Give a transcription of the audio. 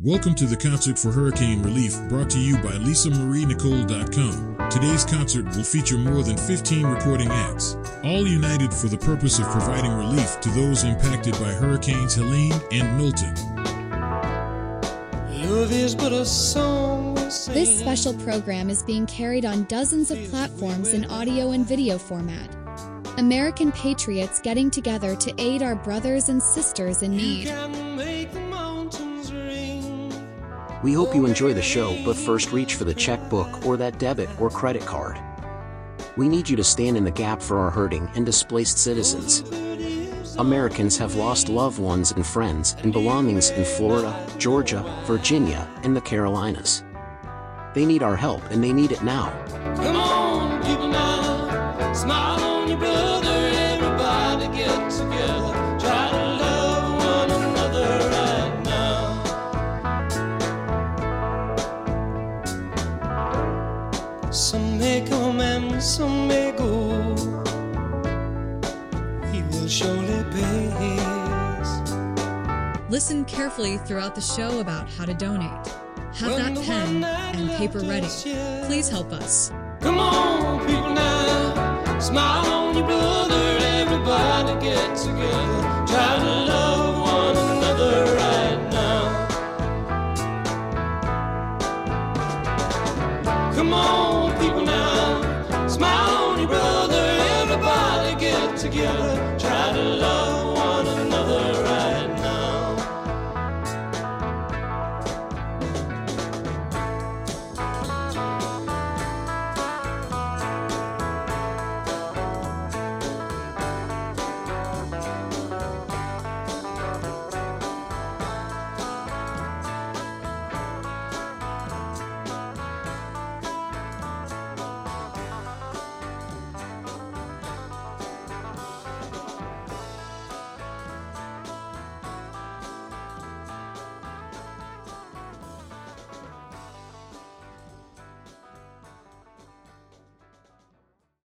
Welcome to the Concert for Hurricane Relief, brought to you by LisaMarieNicole.com. Today's concert will feature more than 15 recording acts, all united for the purpose of providing relief to those impacted by Hurricanes Helene and Milton. Love is but a song we sing. This special program is being carried on dozens of platforms in audio and video format. American patriots getting together to aid our brothers and sisters in need. We hope you enjoy the show, but first reach for the checkbook or that debit or credit card. We need you to stand in the gap for our hurting and displaced citizens. Americans have lost loved ones and friends and belongings in Florida, Georgia, Virginia, and the Carolinas. They need our help, and they need it now. Come on, people now, smile on your brother, everybody get together, try to love one another right now. Some may come and some may go, we will surely pay his. Listen carefully throughout the show about how to donate. Have that pen and paper ready. Please help us. Come on, people now, smile on your brother, everybody get together, try to love one another right now. Come on.